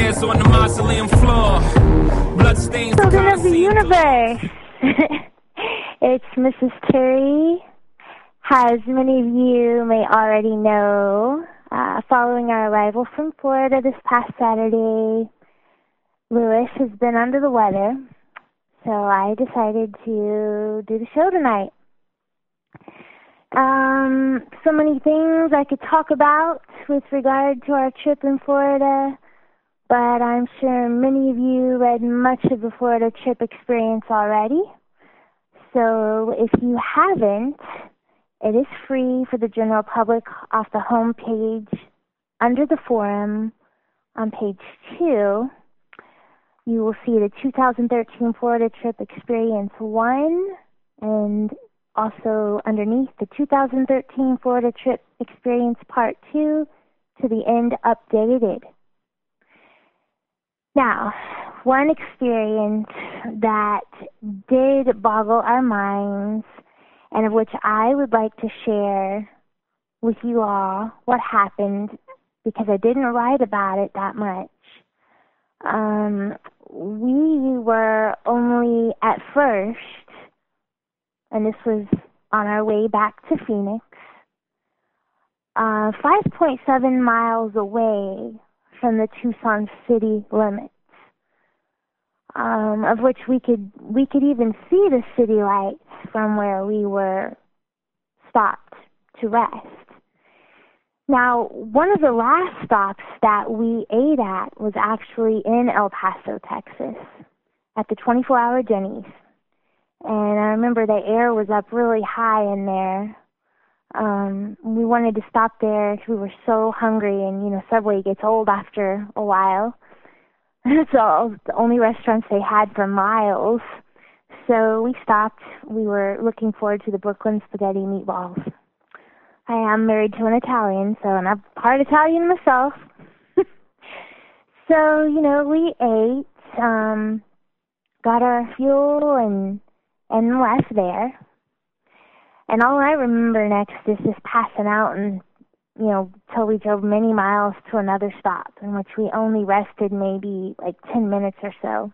hairs on the mausoleum floor. Bloodstains. Children of the universe. It's Mrs. Terry. As many of you may already know, following our arrival from Florida this past Saturday, Lewis has been under the weather, so I decided to do the show tonight. So many things I could talk about with regard to our trip in Florida, but I'm sure many of you read much of the Florida trip experience already. So if you haven't, it is free for the general public off the home page under the forum on page 2. You will see the 2013 Florida Trip Experience 1, and also underneath the 2013 Florida Trip Experience Part 2 to the end updated. Now, one experience that did boggle our minds and of which I would like to share with you all what happened, because I didn't write about it that much. We were only at first, and this was on our way back to Phoenix, 5.7 miles away from the Tucson city limits, of which we could even see the city lights from where we were stopped to rest. Now, one of the last stops that we ate at was actually in El Paso, Texas, at the 24-hour Denny's. And I remember the air was up really high in there. We wanted to stop there because we were so hungry, and, Subway gets old after a while. So the only restaurants they had for miles. So we stopped. We were looking forward to the Brooklyn spaghetti meatballs. I am married to an Italian, and I'm part Italian myself. So, we ate, got our fuel, and left there. And all I remember next is just passing out and, till we drove many miles to another stop, in which we only rested maybe 10 minutes or so.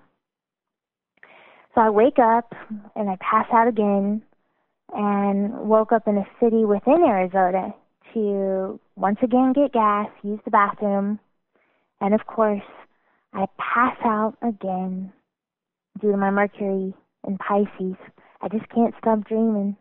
So I wake up and I pass out again and woke up in a city within Arizona to once again get gas, use the bathroom, and of course I pass out again due to my Mercury in Pisces. I just can't stop dreaming.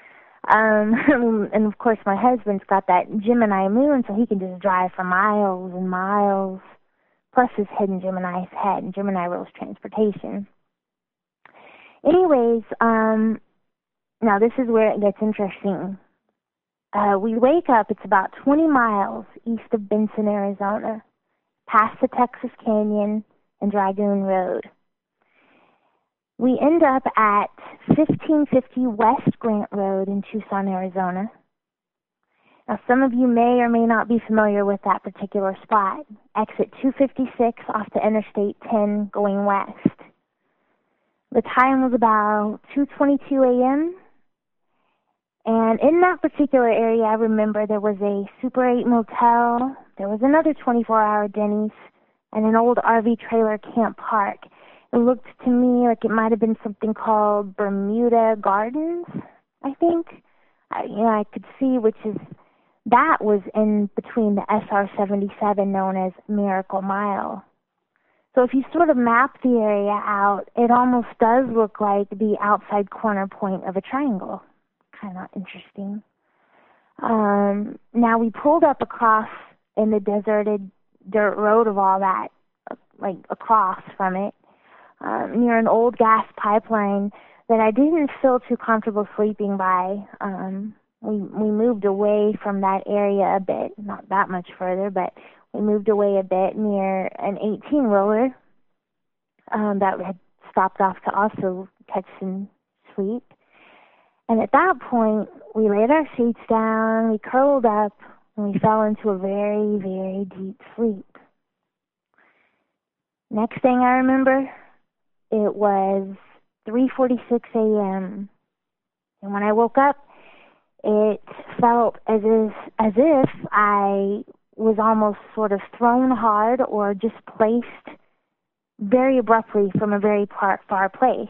And of course my husband's got that Gemini moon, so he can just drive for miles and miles, plus his hidden Gemini's head, and Gemini rules transportation. Anyways, now this is where it gets interesting. We wake up, it's about 20 miles east of Benson, Arizona, past the Texas Canyon and Dragoon Road. We end up at 1550 West Grant Road in Tucson, Arizona. Now, some of you may or may not be familiar with that particular spot. Exit 256 off the Interstate 10 going west. The time was about 2:22 a.m., and in that particular area, I remember there was a Super 8 motel, there was another 24-hour Denny's, and an old RV trailer camp park. It looked to me like it might have been something called Bermuda Gardens, I think. I could see that was in between the SR-77 known as Miracle Mile. So if you sort of map the area out, it almost does look like the outside corner point of a triangle. Kind of interesting. Now we pulled up across in the deserted dirt road of all that, across from it, near an old gas pipeline that I didn't feel too comfortable sleeping by. We moved away from that area a bit, not that much further, but we moved away a bit near an 18-wheeler that had stopped off to also catch some sleep. And at that point, we laid our sheets down, we curled up, and we fell into a very, very deep sleep. Next thing I remember, it was 3:46 a.m. And when I woke up, it felt as if I was almost sort of thrown hard or just placed very abruptly from a very far place.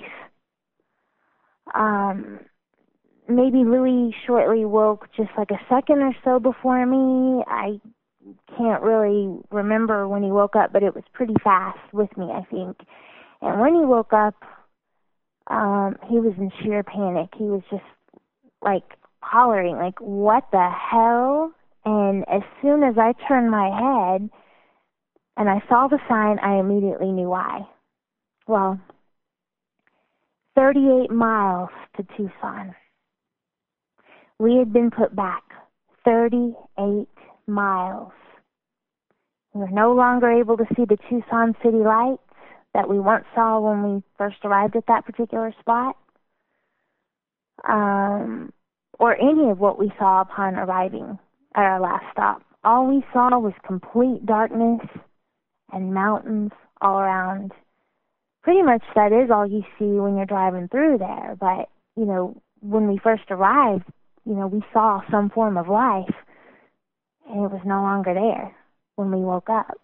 Maybe Louis shortly woke just like a second or so before me. I can't really remember when he woke up, but it was pretty fast with me, I think. And when he woke up, he was in sheer panic. He was just like hollering, like, what the hell? And as soon as I turned my head and I saw the sign, I immediately knew why. Well, 38 miles to Tucson. We had been put back 38 miles. We were no longer able to see the Tucson city lights that we once saw when we first arrived at that particular spot, or any of what we saw upon arriving at our last stop. All we saw was complete darkness and mountains all around. Pretty much that is all you see when you're driving through there, but, you know, when we first arrived, you know, we saw some form of life, and it was no longer there when we woke up.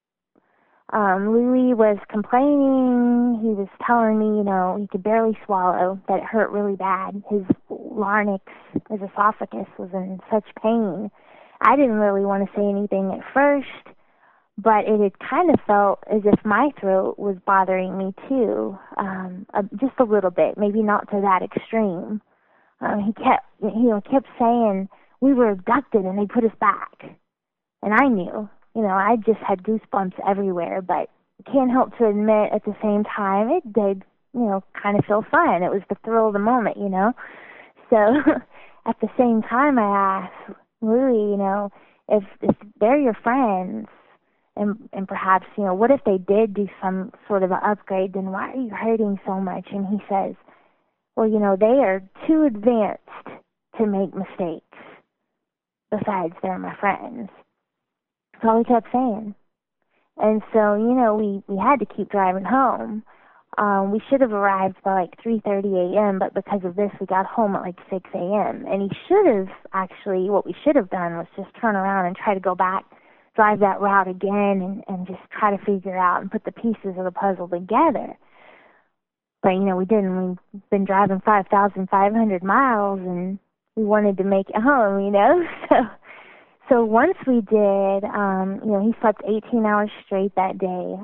Louis was complaining. He was telling me, you know, he could barely swallow, that it hurt really bad. His larynx, his esophagus was in such pain. I didn't really want to say anything at first, but it had kind of felt as if my throat was bothering me too, just a little bit, maybe not to that extreme. He kept saying we were abducted and they put us back. And I knew, you know, I just had goosebumps everywhere, but can't help to admit at the same time it did, you know, kind of feel fun. It was the thrill of the moment, you know. So at the same time I asked, Louis, you know, if they're your friends, and perhaps, you know, what if they did do some sort of an upgrade, then why are you hurting so much? And he says, well, you know, they are too advanced to make mistakes. Besides, they're my friends. That's all he kept saying. And so, you know, we had to keep driving home. We should have arrived by like 3:30 a.m., but because of this, we got home at like 6 a.m. And he should have actually, what we should have done was just turn around and try to go back, drive that route again, and just try to figure out and put the pieces of the puzzle together. But, you know, we didn't. We've been driving 5,500 miles, and we wanted to make it home, you know. So once we did, you know, he slept 18 hours straight that day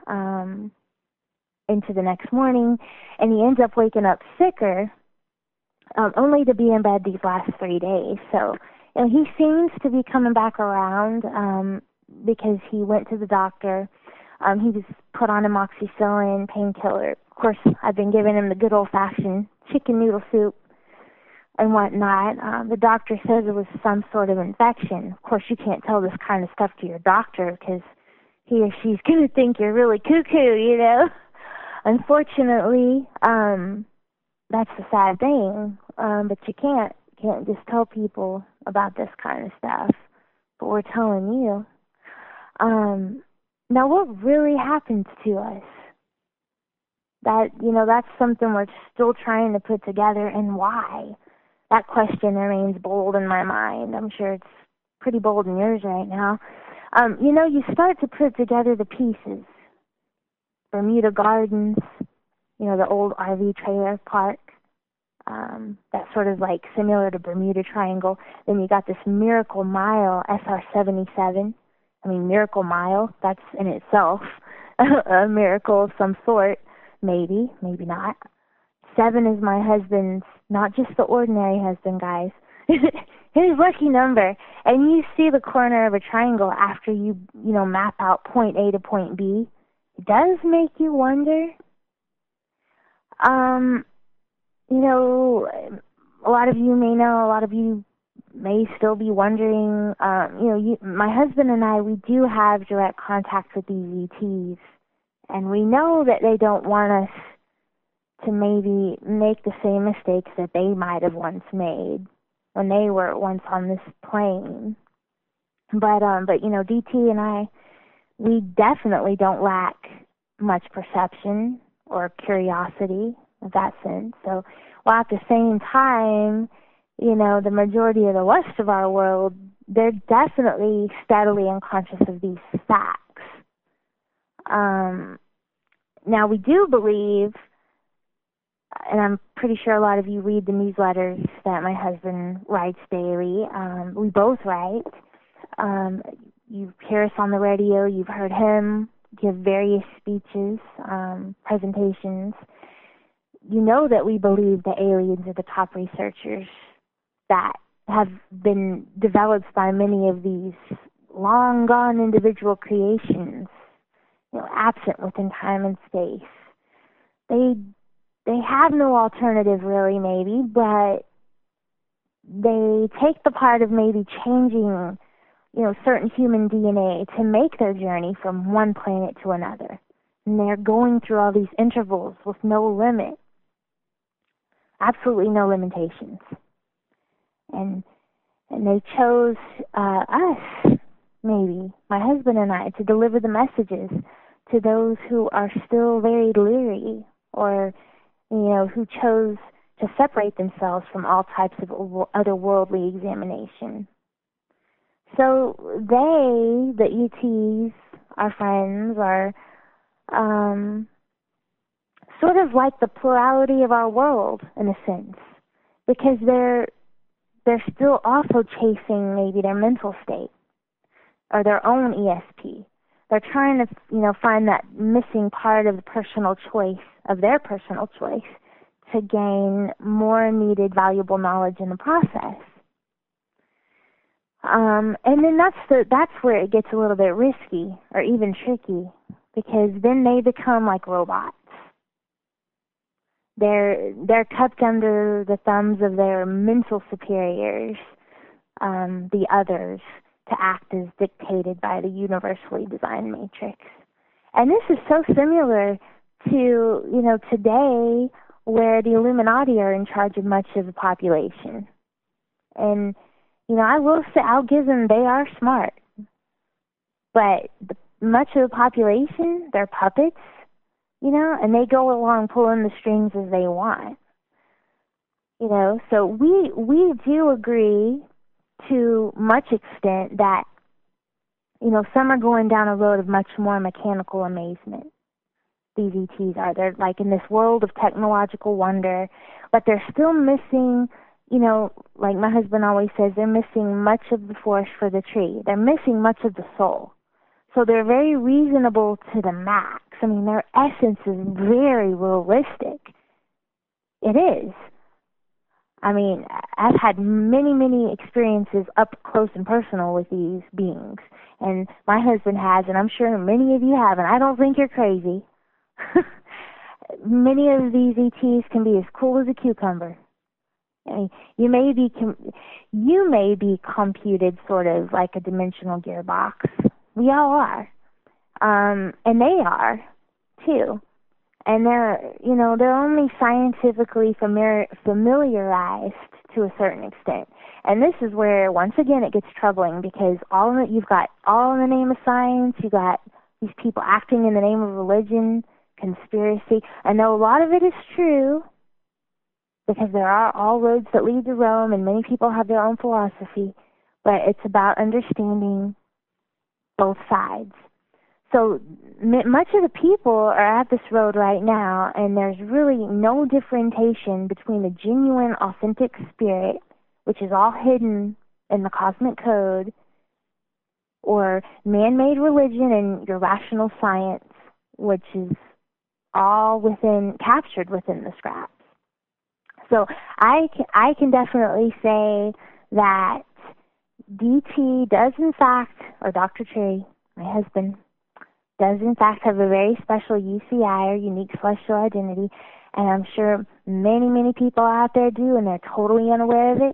into the next morning, and he ends up waking up sicker, only to be in bed these last 3 days. So, you know, he seems to be coming back around because he went to the doctor. He was put on amoxicillin, painkiller. Of course, I've been giving him the good old-fashioned chicken noodle soup and whatnot. The doctor says it was some sort of infection. Of course, you can't tell this kind of stuff to your doctor because he or she's going to think you're really cuckoo, you know. Unfortunately, that's the sad thing. But you can't just tell people about this kind of stuff. But we're telling you. Now, what really happens to us? That, you know, that's something we're still trying to put together, and why? That question remains bold in my mind. I'm sure it's pretty bold in yours right now. You know, you start to put together the pieces. Bermuda Gardens, you know, the old RV trailer park, that's sort of like similar to Bermuda Triangle. Then you got this Miracle Mile SR-77. I mean, Miracle Mile, that's in itself a miracle of some sort. Maybe, maybe not. 7 is my husband's, not just the ordinary husband, guys. His lucky number. And you see the corner of a triangle after you know, map out point A to point B. It does make you wonder. You know, a lot of you may know, a lot of you may still be wondering, you know, my husband and I, we do have direct contact with these ETs. And we know that they don't want us to maybe make the same mistakes that they might have once made when they were once on this plane. But you know, DT and I, we definitely don't lack much perception or curiosity in that sense. So, while at the same time, you know, the majority of the rest of our world they're definitely steadily unconscious of these facts. Now, we do believe, and I'm pretty sure a lot of you read the newsletters that my husband writes daily. We both write. You hear us on the radio. You've heard him give various speeches, presentations. You know that we believe the aliens are the top researchers that have been developed by many of these long-gone individual creations, absent within time and space. They have no alternative, really, maybe, but they take the part of maybe changing, certain human DNA to make their journey from one planet to another. And they're going through all these intervals with no limit, absolutely no limitations. And they chose us, maybe, my husband and I, to deliver the messages to those who are still very leery or, who chose to separate themselves from all types of otherworldly examination. So they, the ETs, our friends, are sort of like the plurality of our world, in a sense, because they're still also chasing maybe their mental state or their own ESP. They're trying to, find that missing part of the personal choice, of their personal choice, to gain more needed, valuable knowledge in the process. And then that's where it gets a little bit risky or even tricky, because then they become like robots. They're kept under the thumbs of their mental superiors, the others, to act as dictated by the universally designed matrix. And this is so similar to, today, where the Illuminati are in charge of much of the population. And, I will say, I'll give them, they are smart. But much of the population, they're puppets, and they go along pulling the strings as they want. So we do agree to much extent that, some are going down a road of much more mechanical amazement. These ETs are. They're like in this world of technological wonder, but they're still missing, like my husband always says, they're missing much of the forest for the tree. They're missing much of the soul. So they're very reasonable to the max. I mean, their essence is very realistic. It is. I mean, I've had many, many experiences up close and personal with these beings. And my husband has, and I'm sure many of you have, and I don't think you're crazy. Many of these ETs can be as cool as a cucumber. I mean, you may be computed sort of like a dimensional gearbox. We all are. And they are, too. And they're only scientifically familiarized to a certain extent. And this is where, once again, it gets troubling, because you've got all in the name of science, you've got these people acting in the name of religion, conspiracy. I know a lot of it is true, because there are all roads that lead to Rome, and many people have their own philosophy, but it's about understanding both sides. So much of the people are at this road right now, and there's really no differentiation between the genuine, authentic spirit, which is all hidden in the cosmic code, or man-made religion and your rational science, which is all captured within the scraps. So I can definitely say that DT does in fact, or Dr. Tree, my husband, does in fact have a very special UCI, or unique celestial identity, and I'm sure many, many people out there do, and they're totally unaware of it.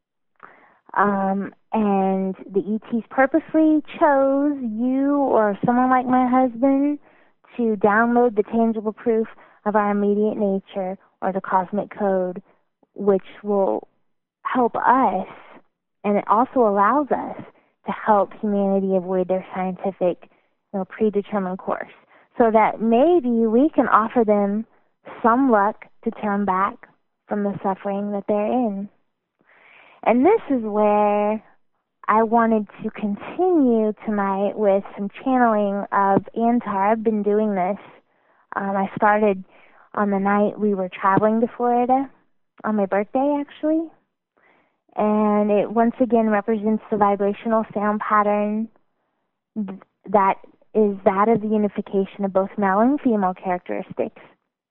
And the ETs purposely chose you or someone like my husband to download the tangible proof of our immediate nature, or the cosmic code, which will help us, and it also allows us to help humanity avoid their scientific, predetermined course, so that maybe we can offer them some luck to turn back from the suffering that they're in. And this is where I wanted to continue tonight with some channeling of Antar. I've been doing this. I started on the night we were traveling to Florida, on my birthday actually. And it once again represents the vibrational sound pattern that is that of the unification of both male and female characteristics,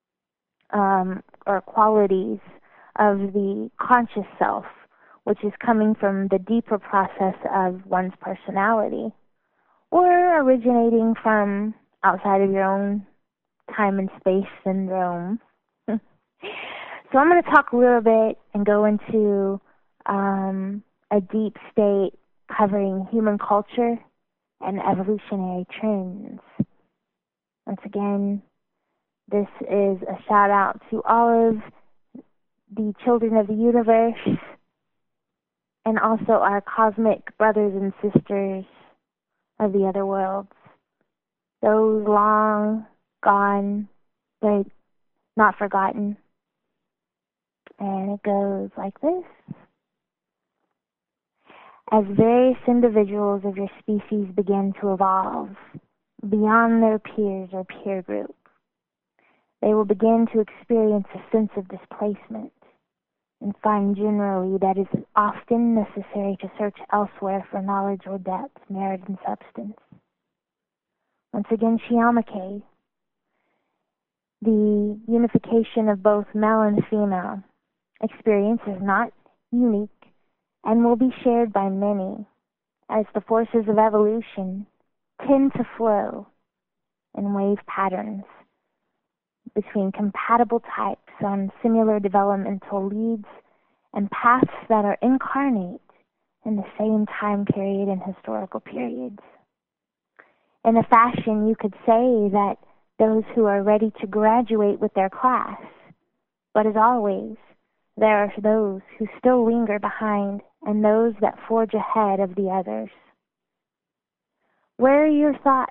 or qualities of the conscious self, which is coming from the deeper process of one's personality, or originating from outside of your own time and space syndrome. So I'm going to talk a little bit and go into a deep state covering human culture and evolutionary trends. Once again, this is a shout out to all of the children of the universe and also our cosmic brothers and sisters of the other worlds. Those long gone, but not forgotten. And it goes like this. As various individuals of your species begin to evolve beyond their peers or peer group, they will begin to experience a sense of displacement and find generally that it is often necessary to search elsewhere for knowledge or depth, merit, and substance. Once again, Shiamake, the unification of both male and female experience is not unique and will be shared by many, as the forces of evolution tend to flow in wave patterns between compatible types on similar developmental leads and paths that are incarnate in the same time period and historical periods. In a fashion, you could say that those who are ready to graduate with their class, but as always, there are those who still linger behind and those that forge ahead of the others. Where are your thoughts?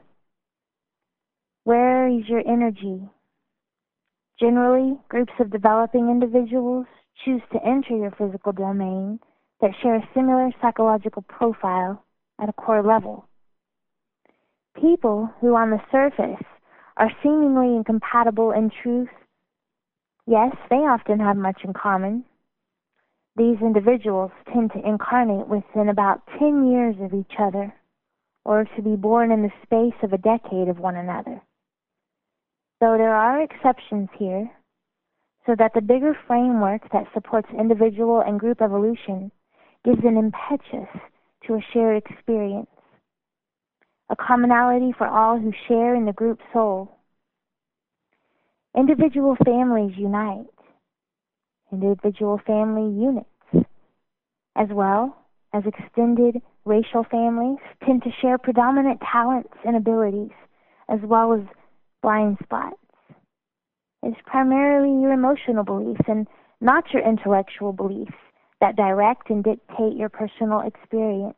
Where is your energy? Generally, groups of developing individuals choose to enter your physical domain that share a similar psychological profile at a core level. People who on the surface are seemingly incompatible in truth, yes, they often have much in common. These individuals tend to incarnate within about 10 years of each other, or to be born in the space of a decade of one another. Though there are exceptions here, so that the bigger framework that supports individual and group evolution gives an impetus to a shared experience, a commonality for all who share in the group soul. Individual families unite. Individual family units, as well as extended racial families, tend to share predominant talents and abilities, as well as blind spots. It's primarily your emotional beliefs and not your intellectual beliefs that direct and dictate your personal experience.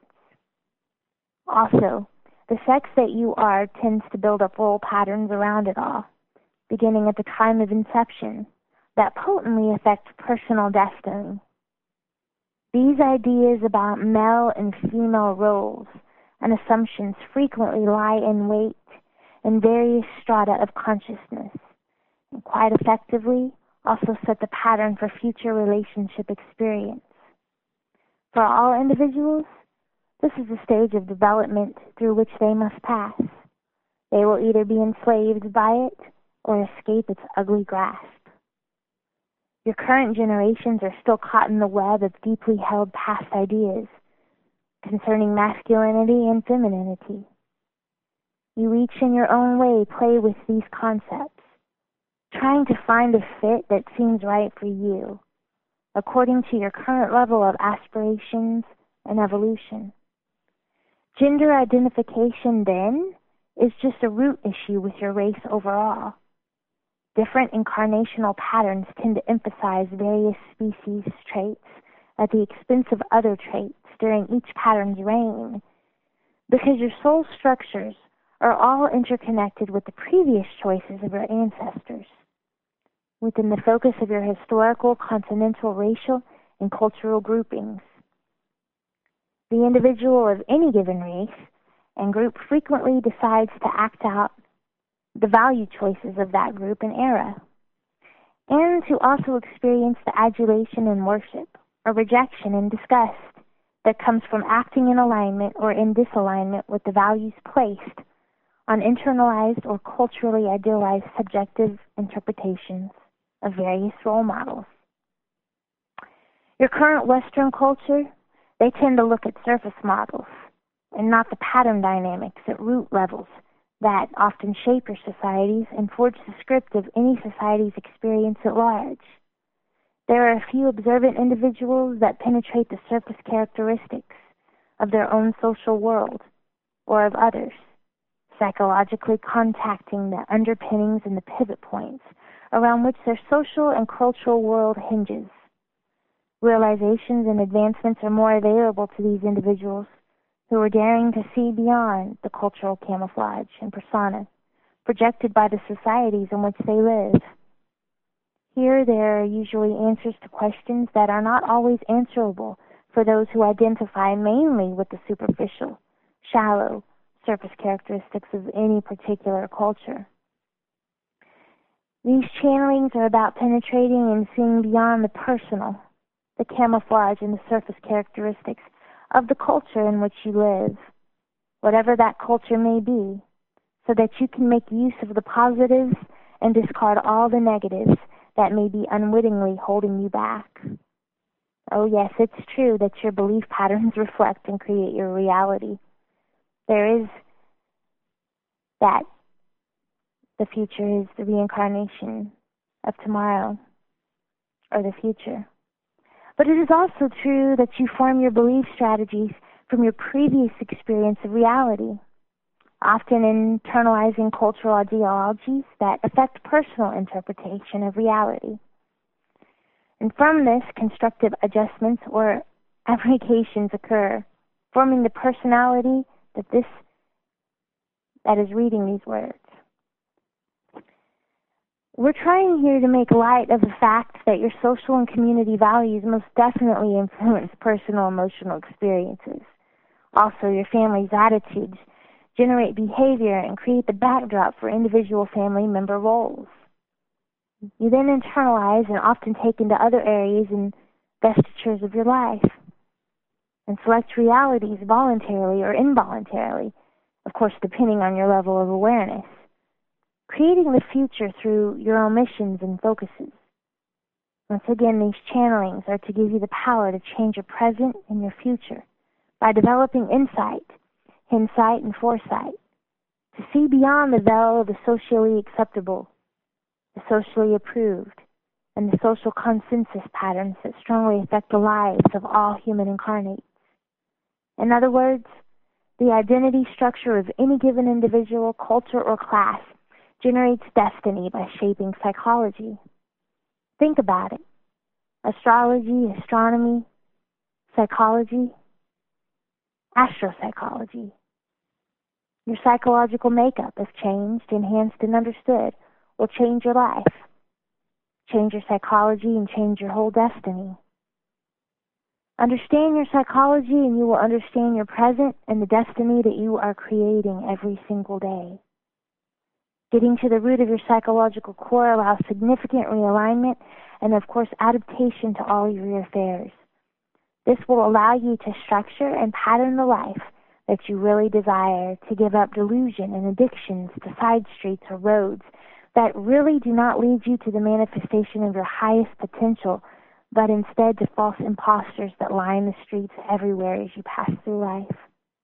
Also, the sex that you are tends to build up role patterns around it all, beginning at the time of inception, that potently affect personal destiny. These ideas about male and female roles and assumptions frequently lie in wait in various strata of consciousness, and quite effectively also set the pattern for future relationship experience. For all individuals, this is a stage of development through which they must pass. They will either be enslaved by it or escape its ugly grasp. Your current generations are still caught in the web of deeply held past ideas concerning masculinity and femininity. You each in your own way play with these concepts, trying to find a fit that seems right for you, according to your current level of aspirations and evolution. Gender identification, then, is just a root issue with your race overall. Different incarnational patterns tend to emphasize various species traits at the expense of other traits during each pattern's reign, because your soul structures are all interconnected with the previous choices of your ancestors, within the focus of your historical, continental, racial, and cultural groupings. The individual of any given race and group frequently decides to act out the value choices of that group and era, and to also experience the adulation and worship, or rejection and disgust that comes from acting in alignment or in disalignment with the values placed on internalized or culturally idealized subjective interpretations of various role models. Your current Western culture, they tend to look at surface models and not the pattern dynamics at root levels that often shape your societies and forge the script of any society's experience at large. There are a few observant individuals that penetrate the surface characteristics of their own social world or of others, psychologically contacting the underpinnings and the pivot points around which their social and cultural world hinges. Realizations and advancements are more available to these individuals who are daring to see beyond the cultural camouflage and persona projected by the societies in which they live. Here there are usually answers to questions that are not always answerable for those who identify mainly with the superficial, shallow, surface characteristics of any particular culture. These channelings are about penetrating and seeing beyond the personal, the camouflage and the surface characteristics of the culture in which you live, whatever that culture may be, so that you can make use of the positives and discard all the negatives that may be unwittingly holding you back. Oh yes, it's true that your belief patterns reflect and create your reality. There is that the future is the reincarnation of tomorrow, or the future. But it is also true that you form your belief strategies from your previous experience of reality, often internalizing cultural ideologies that affect personal interpretation of reality. And from this, constructive adjustments or applications occur, forming the personality that is reading these words. We're trying here to make light of the fact that your social and community values most definitely influence personal emotional experiences. Also, your family's attitudes generate behavior and create the backdrop for individual family member roles. You then internalize and often take into other areas and vestitures of your life and select realities voluntarily or involuntarily, of course depending on your level of awareness, creating the future through your omissions and focuses. Once again, these channelings are to give you the power to change your present and your future by developing insight, and foresight, to see beyond the veil of the socially acceptable, the socially approved, and the social consensus patterns that strongly affect the lives of all human incarnates. In other words, the identity structure of any given individual, culture, or class generates destiny by shaping psychology. Think about it. Astrology, astronomy, psychology, astropsychology. Your psychological makeup, if changed, enhanced, and understood, will change your life. Change your psychology and change your whole destiny. Understand your psychology and you will understand your present and the destiny that you are creating every single day. Getting to the root of your psychological core allows significant realignment and, of course, adaptation to all your affairs. This will allow you to structure and pattern the life that you really desire, to give up delusion and addictions to side streets or roads that really do not lead you to the manifestation of your highest potential, but instead to false imposters that line the streets everywhere as you pass through life.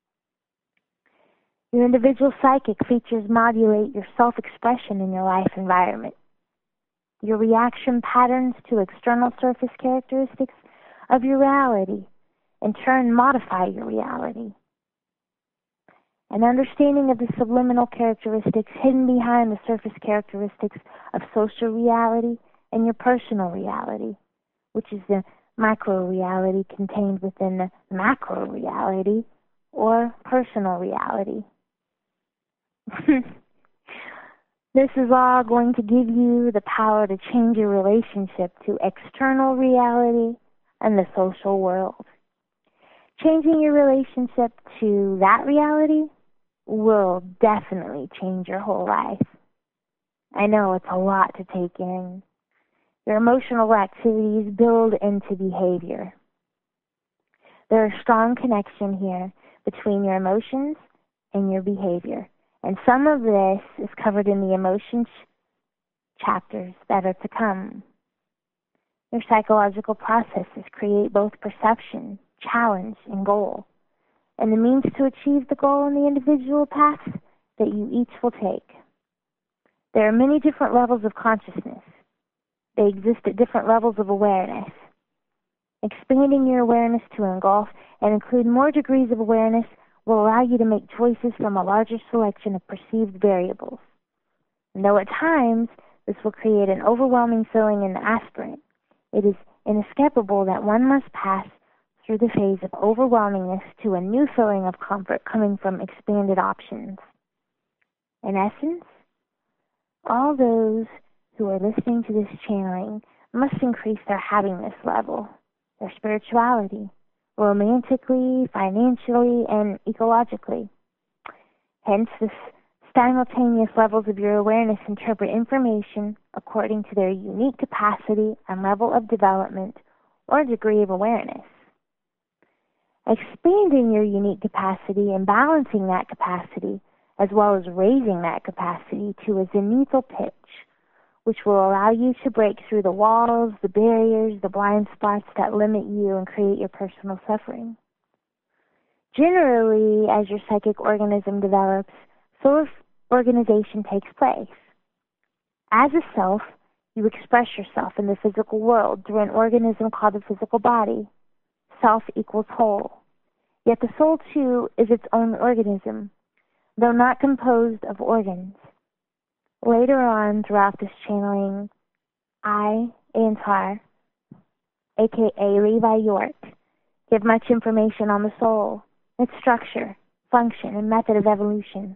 Your individual psychic features modulate your self-expression in your life environment. Your reaction patterns to external surface characteristics of your reality, in turn, modify your reality. An understanding of the subliminal characteristics hidden behind the surface characteristics of social reality and your personal reality, which is the micro-reality contained within the macro-reality or personal reality. This is all going to give you the power to change your relationship to external reality and the social world. Changing your relationship to that reality will definitely change your whole life. I know it's a lot to take in. Your emotional activities build into behavior. There is a strong connection here between your emotions and your behavior. And some of this is covered in the emotions chapters that are to come. Your psychological processes create both perception, challenge, and goal, and the means to achieve the goal and the individual paths that you each will take. There are many different levels of consciousness. They exist at different levels of awareness. Expanding your awareness to engulf and include more degrees of awareness will allow you to make choices from a larger selection of perceived variables. And though at times this will create an overwhelming feeling in the aspirant, it is inescapable that one must pass through the phase of overwhelmingness to a new feeling of comfort coming from expanded options. In essence, all those who are listening to this channeling must increase their happiness level, their spirituality, romantically, financially, and ecologically. Hence, the simultaneous levels of your awareness interpret information according to their unique capacity and level of development or degree of awareness. Expanding your unique capacity and balancing that capacity, as well as raising that capacity to a zenithal pitch, which will allow you to break through the walls, the barriers, the blind spots that limit you and create your personal suffering. Generally, as your psychic organism develops, self-organization takes place. As a self, you express yourself in the physical world through an organism called the physical body. Self equals whole. Yet the soul, too, is its own organism, though not composed of organs. Later on throughout this channeling, I, Antar, a.k.a. Levi York, give much information on the soul, its structure, function, and method of evolution.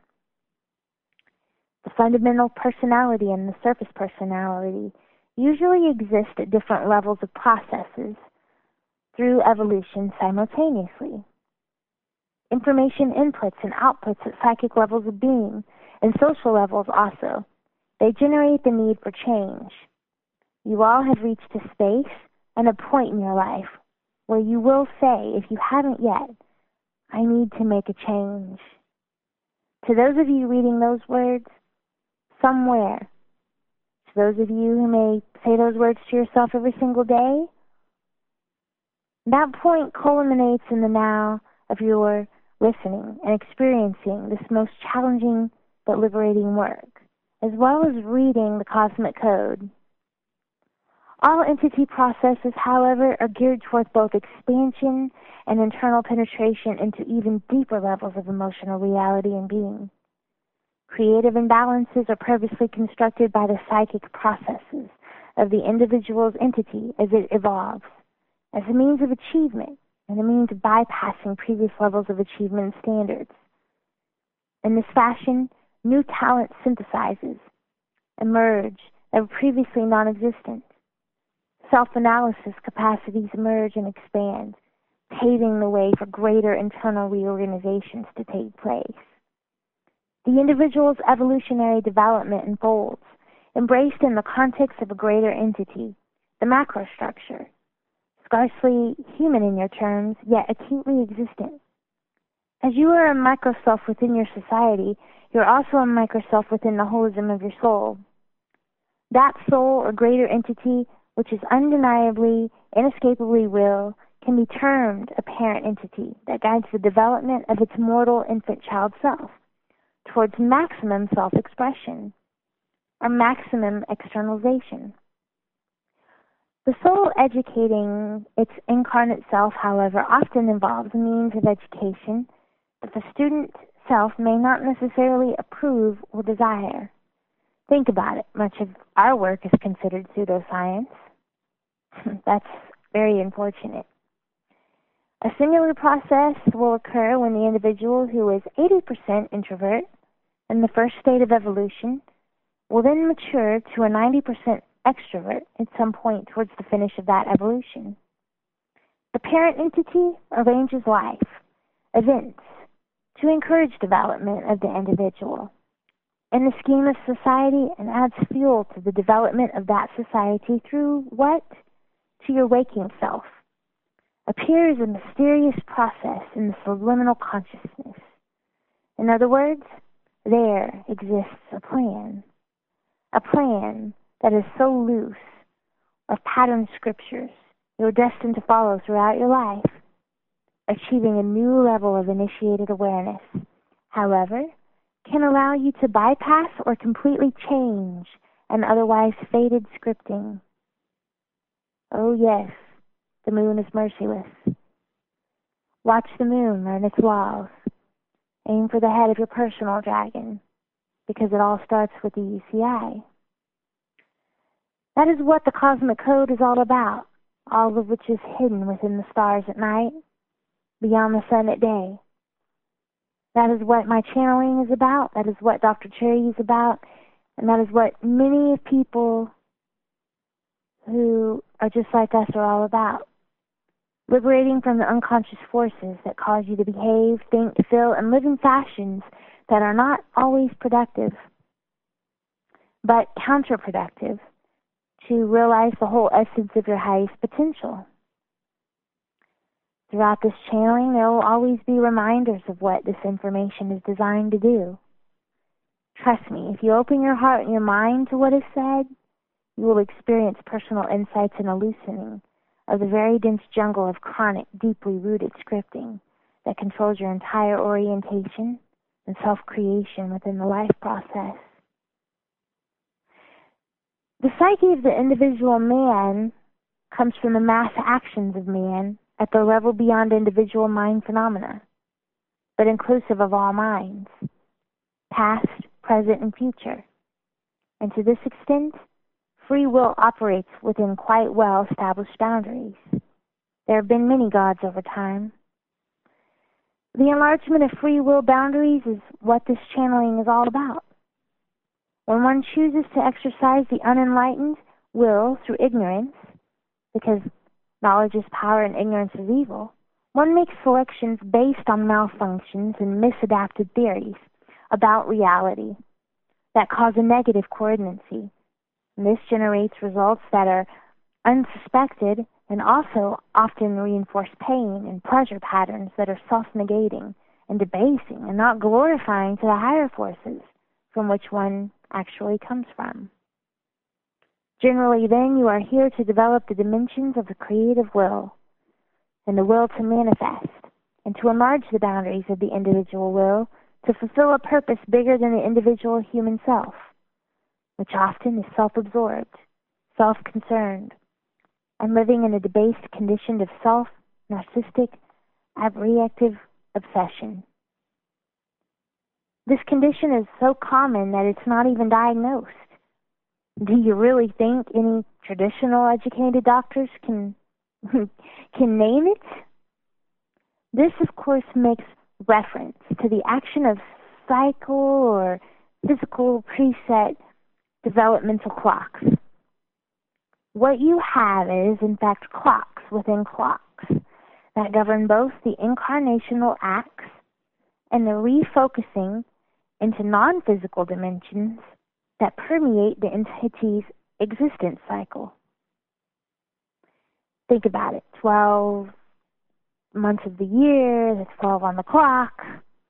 The fundamental personality and the surface personality usually exist at different levels of processes through evolution simultaneously. Information inputs and outputs at psychic levels of being and social levels also. They generate the need for change. You all have reached a space and a point in your life where you will say, if you haven't yet, I need to make a change. To those of you reading those words, somewhere, to those of you who may say those words to yourself every single day, that point culminates in the now of your listening and experiencing this most challenging but liberating work, as well as reading the cosmic code. All entity processes, however, are geared towards both expansion and internal penetration into even deeper levels of emotional reality and being. Creative imbalances are purposely constructed by the psychic processes of the individual's entity as it evolves, as a means of achievement and a means of bypassing previous levels of achievement standards. In this fashion, new talent synthesizes, emerge that were previously non-existent. Self-analysis capacities emerge and expand, paving the way for greater internal reorganizations to take place. The individual's evolutionary development unfolds, embraced in the context of a greater entity, the macrostructure, scarcely human in your terms, yet acutely existent. As you are a microself within your society, you're also a microself within the holism of your soul. That soul or greater entity, which is undeniably, inescapably real, can be termed a parent entity that guides the development of its mortal infant child self towards maximum self-expression or maximum externalization. The soul educating its incarnate self, however, often involves a means of education that the student self may not necessarily approve or desire. Think about it. Much of our work is considered pseudoscience. That's very unfortunate. A similar process will occur when the individual who is 80% introvert in the first state of evolution will then mature to a 90% extrovert at some point towards the finish of that evolution. The parent entity arranges life, events, to encourage development of the individual in the scheme of society and adds fuel to the development of that society through what, to your waking self, appears a mysterious process in the subliminal consciousness. In other words, there exists a plan that is so loose of patterned scriptures you're destined to follow throughout your life, achieving a new level of initiated awareness, however, can allow you to bypass or completely change an otherwise fated scripting. Oh yes, the moon is merciless. Watch the moon learn its laws. Aim for the head of your personal dragon, because it all starts with the UCI. That is what the cosmic code is all about, all of which is hidden within the stars at night, beyond the sun at day. That is what my channeling is about, that is what Dr. Cherry is about, and that is what many people who are just like us are all about. Liberating from the unconscious forces that cause you to behave, think, feel, and live in fashions that are not always productive, but counterproductive to realize the whole essence of your highest potential. Throughout this channeling, there will always be reminders of what this information is designed to do. Trust me, if you open your heart and your mind to what is said, you will experience personal insights and a loosening of the very dense jungle of chronic, deeply rooted scripting that controls your entire orientation and self-creation within the life process. The psyche of the individual man comes from the mass actions of man at the level beyond individual mind phenomena, but inclusive of all minds, past, present, and future. And to this extent, free will operates within quite well-established boundaries. There have been many gods over time. The enlargement of free will boundaries is what this channeling is all about. When one chooses to exercise the unenlightened will through ignorance, because knowledge is power and ignorance is evil, one makes selections based on malfunctions and misadapted theories about reality that cause a negative coordinacy. And this generates results that are unsuspected and also often reinforce pain and pleasure patterns that are self-negating and debasing and not glorifying to the higher forces from which one actually comes from. Generally, then, you are here to develop the dimensions of the creative will and the will to manifest and to enlarge the boundaries of the individual will to fulfill a purpose bigger than the individual human self, which often is self-absorbed, self-concerned, and living in a debased condition of self-narcissistic, abreactive obsession. This condition is so common that it's not even diagnosed. Do you really think any traditional educated doctors can name it? This, of course, makes reference to the action of psychical or physical preset developmental clocks. What you have is, in fact, clocks within clocks that govern both the incarnational acts and the refocusing into non-physical dimensions that permeate the entity's existence cycle. Think about it. 12 months of the year, that's 12 on the clock.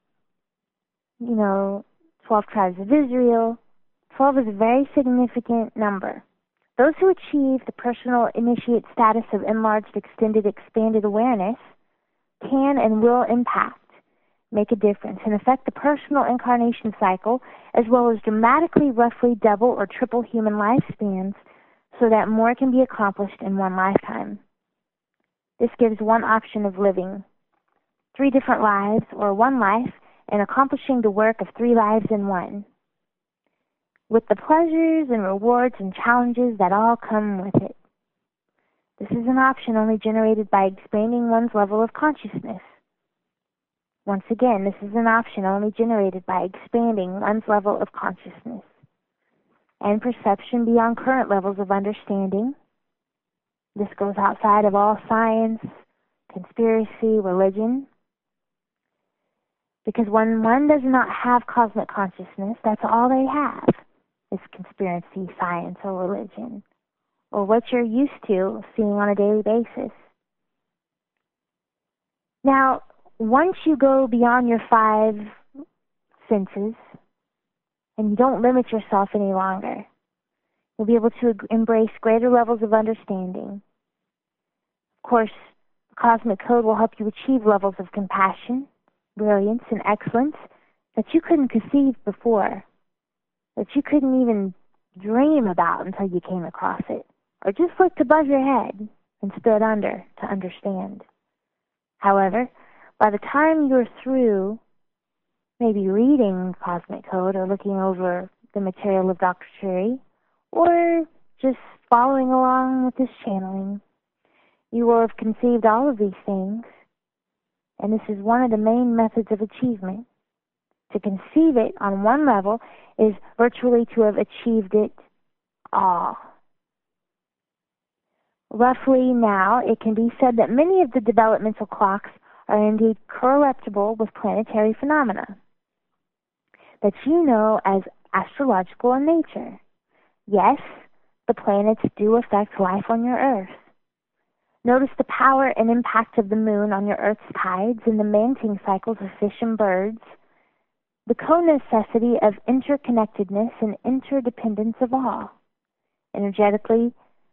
12 tribes of Israel. 12 is a very significant number. Those who achieve the personal initiate status of enlarged, extended, expanded awareness can and will impact, make a difference, and affect the personal incarnation cycle, as well as dramatically roughly double or triple human lifespans so that more can be accomplished in one lifetime. This gives one option of living 3 different lives or one life and accomplishing the work of 3 lives in one, with the pleasures and rewards and challenges that all come with it. This is an option only generated by expanding one's level of consciousness. Once again, this is an option only generated by expanding one's level of consciousness and perception beyond current levels of understanding. This goes outside of all science, conspiracy, religion. Because when one does not have cosmic consciousness, that's all they have is conspiracy, science, or religion, or what you're used to seeing on a daily basis. Now, once you go beyond your 5 senses, and you don't limit yourself any longer, you'll be able to embrace greater levels of understanding. Of course, the Cosmic Code will help you achieve levels of compassion, brilliance, and excellence that you couldn't conceive before, that you couldn't even dream about until you came across it, or just looked above your head and stood under to understand. However, by the time you're through maybe reading Cosmic Code or looking over the material of Dr. Cherry, or just following along with this channeling, you will have conceived all of these things, and this is one of the main methods of achievement. To conceive it on one level is virtually to have achieved it all. Roughly now, it can be said that many of the developmental clocks are indeed corruptible with planetary phenomena that you know as astrological in nature. Yes, the planets do affect life on your Earth. Notice the power and impact of the moon on your Earth's tides and the mating cycles of fish and birds, the co-necessity of interconnectedness and interdependence of all. Energetically,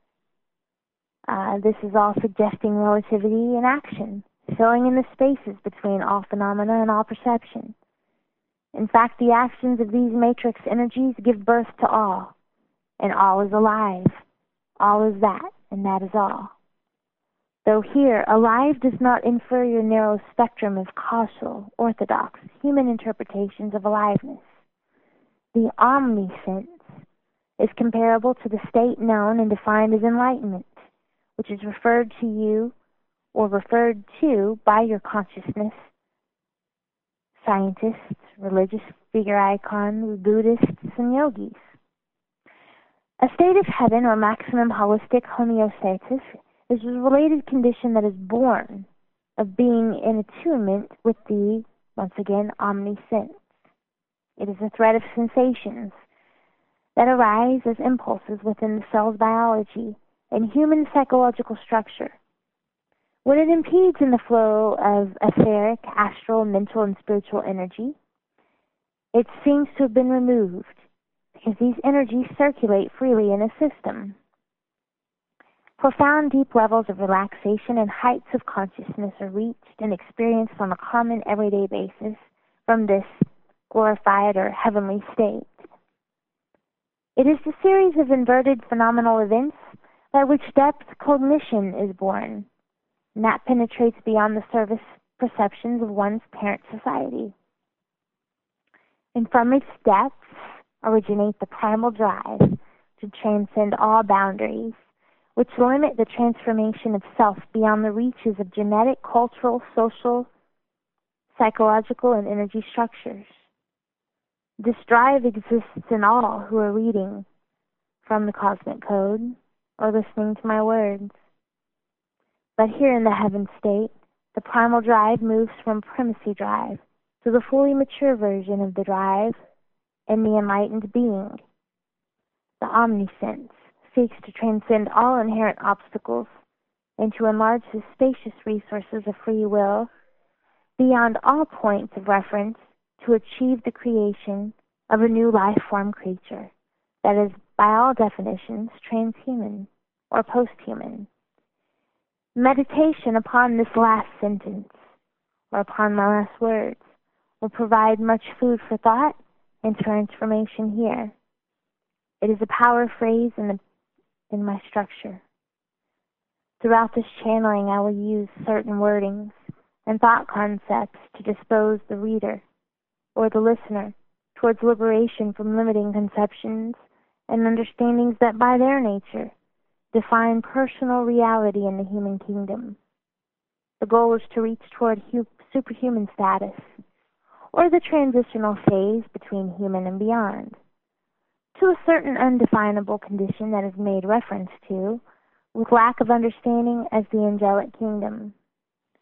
this is all suggesting relativity in action, filling in the spaces between all phenomena and all perception. In fact, the actions of these matrix energies give birth to all, and all is alive. All is that, and that is all. Though here, alive does not infer your narrow spectrum of causal, orthodox, human interpretations of aliveness. The omniscience is comparable to the state known and defined as enlightenment, which is referred to you or referred to by your consciousness, scientists, religious figure icons, Buddhists, and yogis. A state of heaven or maximum holistic homeostasis is a related condition that is born of being in attunement with the, once again, omniscience. It is a thread of sensations that arise as impulses within the cell's biology and human psychological structure. When it impedes in the flow of etheric, astral, mental, and spiritual energy, it seems to have been removed because these energies circulate freely in a system. Profound, deep levels of relaxation and heights of consciousness are reached and experienced on a common, everyday basis from this glorified or heavenly state. It is the series of inverted phenomenal events by which depth cognition is born, and that penetrates beyond the surface perceptions of one's parent society. And from its depths originate the primal drive to transcend all boundaries, which limit the transformation of self beyond the reaches of genetic, cultural, social, psychological, and energy structures. This drive exists in all who are reading from the Cosmic Code or listening to my words. But here in the heaven state, the primal drive moves from primacy drive to the fully mature version of the drive and the enlightened being. The omniscience seeks to transcend all inherent obstacles and to enlarge the spacious resources of free will beyond all points of reference to achieve the creation of a new life form creature that is, by all definitions, transhuman or posthuman. Meditation upon this last sentence, or upon my last words, will provide much food for thought and transformation here. It is a power phrase in my structure. Throughout this channeling, I will use certain wordings and thought concepts to dispose the reader or the listener towards liberation from limiting conceptions and understandings that by their nature define personal reality in the human kingdom. The goal is to reach toward superhuman status, or the transitional phase between human and beyond, to a certain undefinable condition that is made reference to with lack of understanding as the angelic kingdom.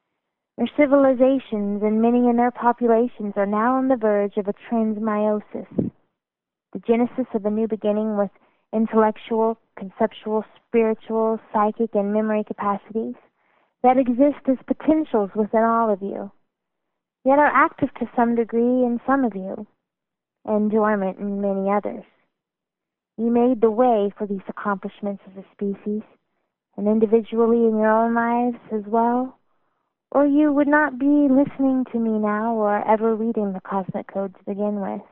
Their civilizations and many in their populations are now on the verge of a transmeiosis, the genesis of a new beginning with intellectual, conceptual, spiritual, psychic, and memory capacities that exist as potentials within all of you, yet are active to some degree in some of you, and dormant in many others. You made the way for these accomplishments as a species, and individually in your own lives as well, or you would not be listening to me now or ever reading the Cosmic Code to begin with.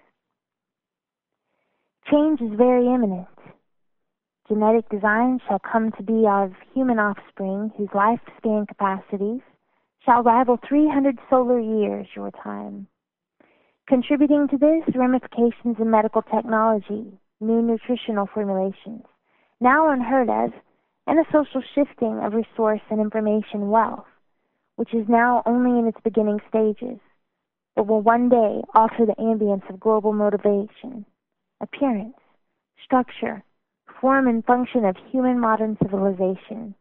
Change is very imminent. Genetic design shall come to be of human offspring whose lifespan capacities shall rival 300 solar years your time. Contributing to this, ramifications in medical technology, new nutritional formulations, now unheard of, and a social shifting of resource and information wealth, which is now only in its beginning stages, but will one day alter the ambience of global motivation, appearance, structure, form, and function of human modern civilization.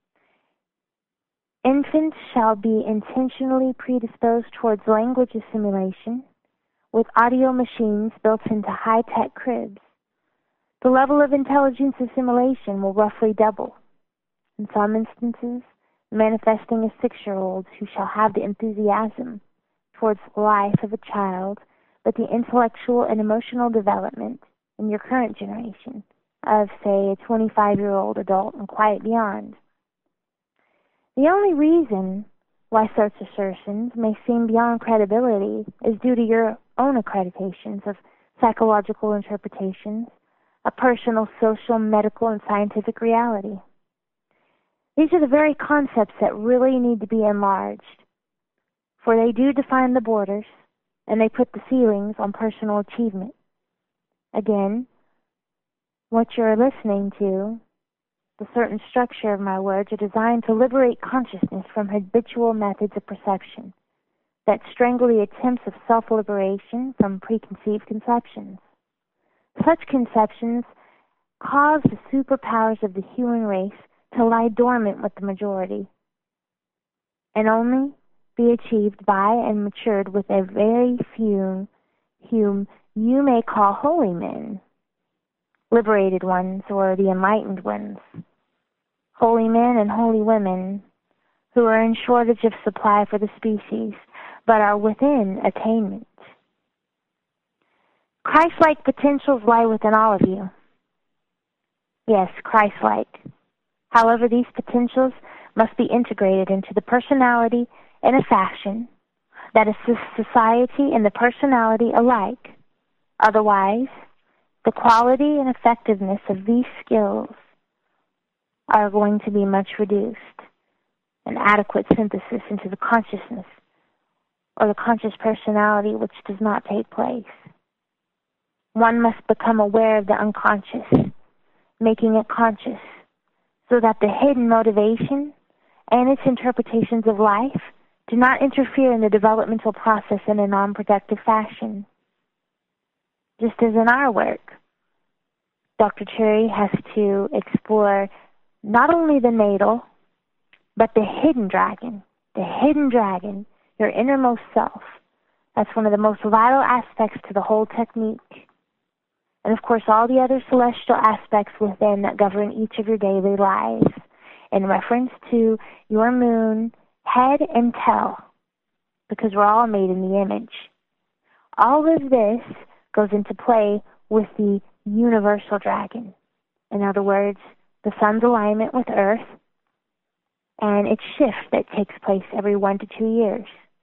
Infants shall be intentionally predisposed towards language assimilation with audio machines built into high-tech cribs. The level of intelligence assimilation will roughly double, in some instances manifesting as 6-year-olds who shall have the enthusiasm towards the life of a child, but the intellectual and emotional development in your current generation of, say, a 25-year-old adult and quite beyond. The only reason why such assertions may seem beyond credibility is due to your own accreditations of psychological interpretations, a personal, social, medical, and scientific reality. These are the very concepts that really need to be enlarged, for they do define the borders, and they put the ceilings on personal achievement. Again, what you're listening to, the certain structure of my words, are designed to liberate consciousness from habitual methods of perception that strangle the attempts of self-liberation from preconceived conceptions. Such conceptions cause the superpowers of the human race to lie dormant with the majority, and only be achieved by and matured with a very few whom you may call holy men, liberated ones, or the enlightened ones, holy men and holy women who are in shortage of supply for the species, but are within attainment. Christ-like potentials lie within all of you. Yes, Christ-like. However, these potentials must be integrated into the personality in a fashion that assists society and the personality alike. Otherwise, the quality and effectiveness of these skills are going to be much reduced. An adequate synthesis into the consciousness or the conscious personality which does not take place. One must become aware of the unconscious, making it conscious, so that the hidden motivation and its interpretations of life do not interfere in the developmental process in a non-productive fashion. Just as in our work, Dr. Cherry has to explore not only the natal, but the hidden dragon, your innermost self. That's one of the most vital aspects to the whole technique. And of course, all the other celestial aspects within that govern each of your daily lives in reference to your moon, head, and tail, because we're all made in the image. All of this goes into play with the universal dragon. In other words, the sun's alignment with Earth and its shift that takes place every 1 to 2 years.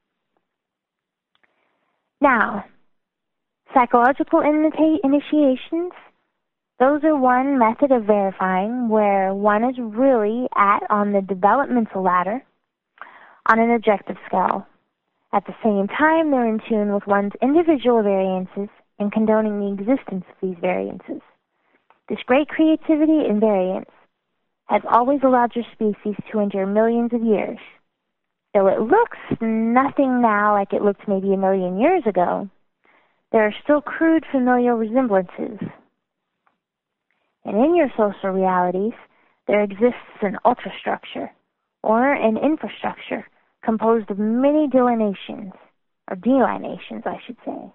Now, psychological initiations, those are one method of verifying where one is really on the developmental ladder on an objective scale. At the same time, they're in tune with one's individual variances and condoning the existence of these variances. This great creativity and variance has always allowed your species to endure millions of years. Though it looks nothing now like it looked maybe a million years ago, there are still crude familial resemblances. And in your social realities, there exists an ultrastructure, or an infrastructure, composed of many delineations, or delinations, I should say.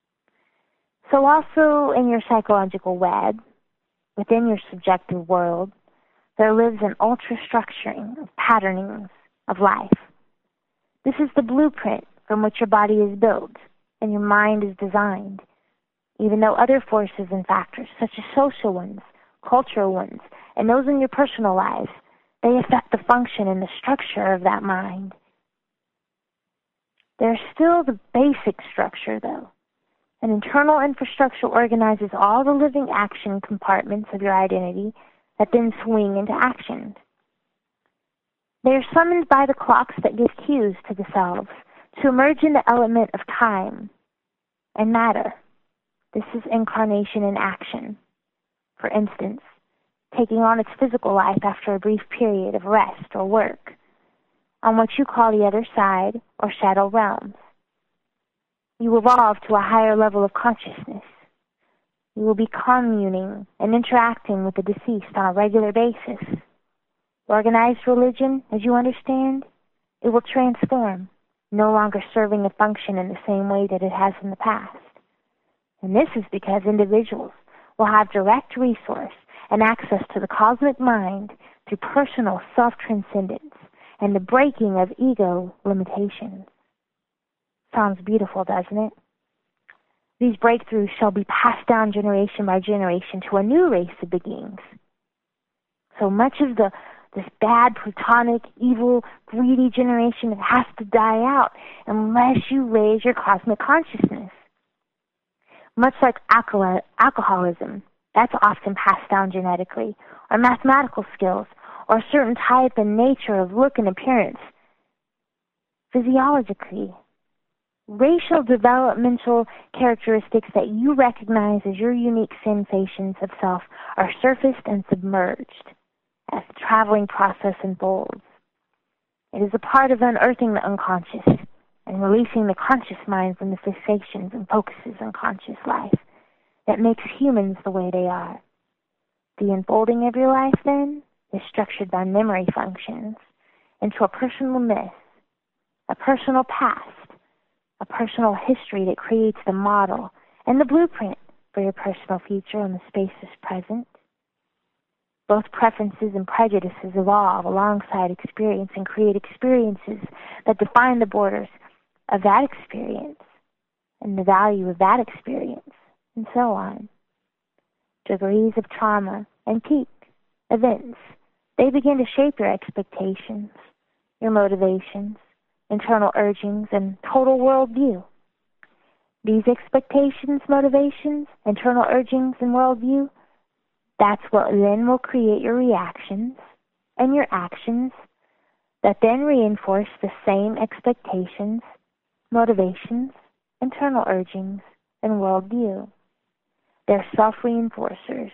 So also in your psychological web, within your subjective world, there lives an ultra-structuring of patternings of life. This is the blueprint from which your body is built and your mind is designed, even though other forces and factors, such as social ones, cultural ones, and those in your personal lives, they affect the function and the structure of that mind. There's still the basic structure, though. An internal infrastructure organizes all the living action compartments of your identity that then swing into action. They are summoned by the clocks that give cues to the selves to emerge in the element of time and matter. This is incarnation in action. For instance, taking on its physical life after a brief period of rest or work on what you call the other side or shadow realms. You evolve to a higher level of consciousness. You will be communing and interacting with the deceased on a regular basis. Organized religion, as you understand, it will transform, no longer serving a function in the same way that it has in the past. And this is because individuals will have direct resource and access to the cosmic mind through personal self-transcendence and the breaking of ego limitations. Sounds beautiful, doesn't it? These breakthroughs shall be passed down generation by generation to a new race of beings. So much of this bad, plutonic, evil, greedy generation has to die out unless you raise your cosmic consciousness. Much like alcoholism, that's often passed down genetically, or mathematical skills, or a certain type and nature of look and appearance. Physiologically, racial developmental characteristics that you recognize as your unique sensations of self are surfaced and submerged as the traveling process unfolds. It is a part of unearthing the unconscious and releasing the conscious mind from the fixations and focuses on conscious life that makes humans the way they are. The unfolding of your life, then, is structured by memory functions into a personal myth, a personal past, a personal history that creates the model and the blueprint for your personal future in the spaces present. Both preferences and prejudices evolve alongside experience and create experiences that define the borders of that experience and the value of that experience, and so on. Degrees of trauma and peak events, they begin to shape your expectations, your motivations, internal urgings, and total worldview. These expectations, motivations, internal urgings, and worldview, that's what then will create your reactions and your actions that then reinforce the same expectations, motivations, internal urgings, and worldview. They're self-reinforcers.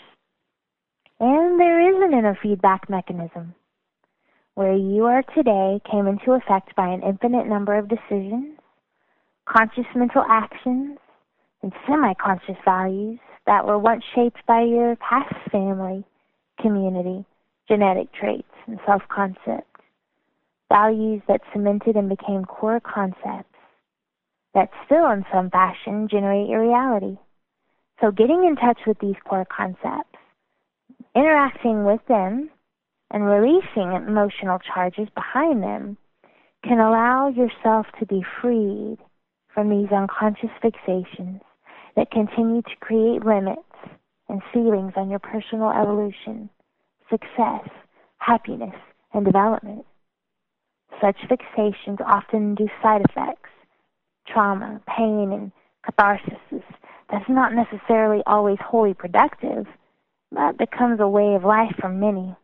And there is an inner feedback mechanism. Where you are today came into effect by an infinite number of decisions, conscious mental actions, and semi-conscious values that were once shaped by your past family, community, genetic traits, and self-concept. Values that cemented and became core concepts that still in some fashion generate your reality. So getting in touch with these core concepts, interacting with them, and releasing emotional charges behind them can allow yourself to be freed from these unconscious fixations that continue to create limits and ceilings on your personal evolution, success, happiness, and development. Such fixations often induce side effects, trauma, pain, and catharsis that's not necessarily always wholly productive, but becomes a way of life for many.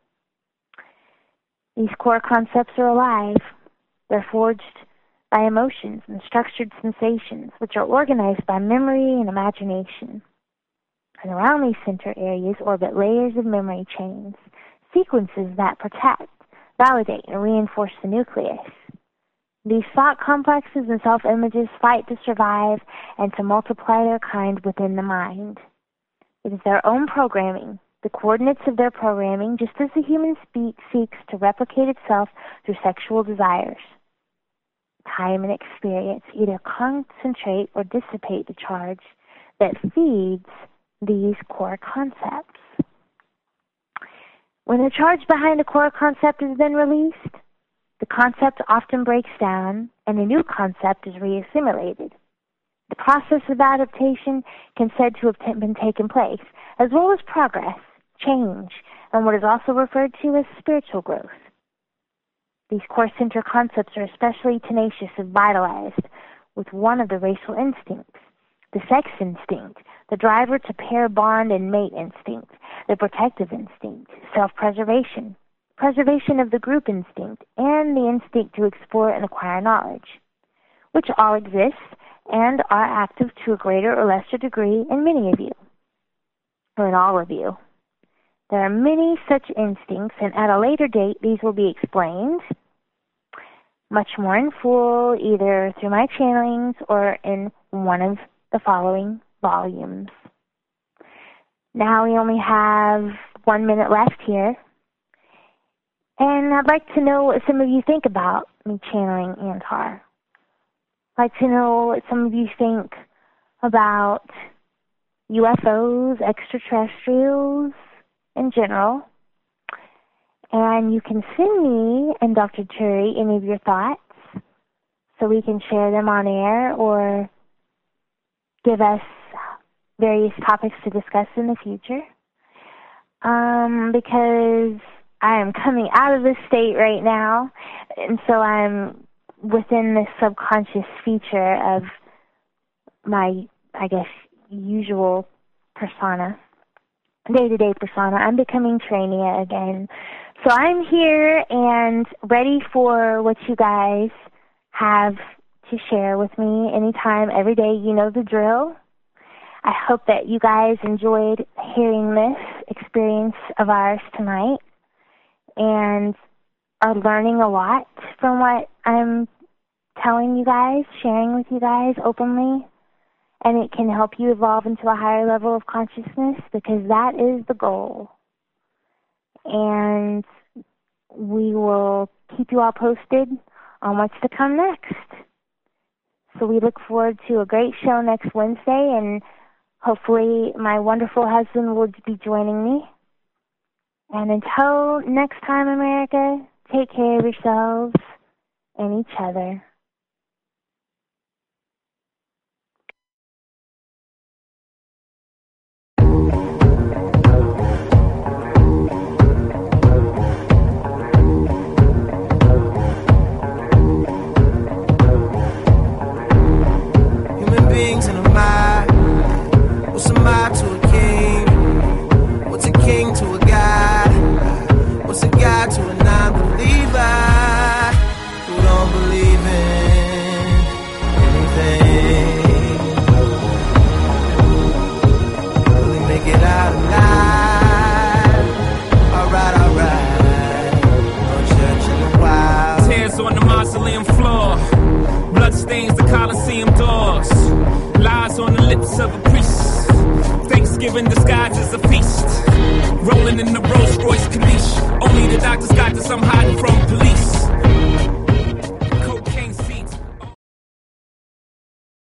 These core concepts are alive. They're forged by emotions and structured sensations, which are organized by memory and imagination. And around these center areas orbit layers of memory chains, sequences that protect, validate, and reinforce the nucleus. These thought complexes and self-images fight to survive and to multiply their kind within the mind. It is their own programming, the coordinates of their programming, just as the human seeks to replicate itself through sexual desires. time and experience either concentrate or dissipate the charge that feeds these core concepts. When the charge behind a core concept is then released, the concept often breaks down and a new concept is reassimilated. The process of adaptation can said to have been taken place, as well as progress, change, and what is also referred to as spiritual growth. These core center concepts are especially tenacious if vitalized with one of the racial instincts, the sex instinct, the driver to pair, bond, and mate instinct, the protective instinct, self-preservation, preservation of the group instinct, and the instinct to explore and acquire knowledge, which all exist and are active to a greater or lesser degree in many of you, or in all of you. There are many such instincts, and at a later date these will be explained much more in full, either through my channelings or in one of the following volumes. Now we only have 1 minute left here, and I'd like to know what some of you think about me channeling Antar. I'd like to know what some of you think about UFOs, extraterrestrials in general. And you can send me and Dr. Turi any of your thoughts so we can share them on air or give us various topics to discuss in the future. Because I am coming out of this state right now, and so I'm within this subconscious feature of my, I guess, usual persona, day-to-day persona. I'm becoming Trainia again. So I'm here and ready for what you guys have to share with me anytime, every day. You know the drill. I hope that you guys enjoyed hearing this experience of ours tonight and are learning a lot from what I'm telling you guys, sharing with you guys openly, and it can help you evolve into a higher level of consciousness, because that is the goal. And we will keep you all posted on what's to come next. So we look forward to a great show next Wednesday, and hopefully my wonderful husband will be joining me. And until next time, America, take care of yourselves and each other. Human beings in a mob. What's a mob to a king? What's a king to a god? What's a god to a non-believer who don't believe in anything? Will he make it out alive? Alright. No church in the wild. Tears on the mausoleum floor, blood stains the Coliseum doors, lies on the lips of a priest, Thanksgiving disguised as a feast, rolling in the Rolls Royce Corniche. Only the doctors got this, I'm hiding from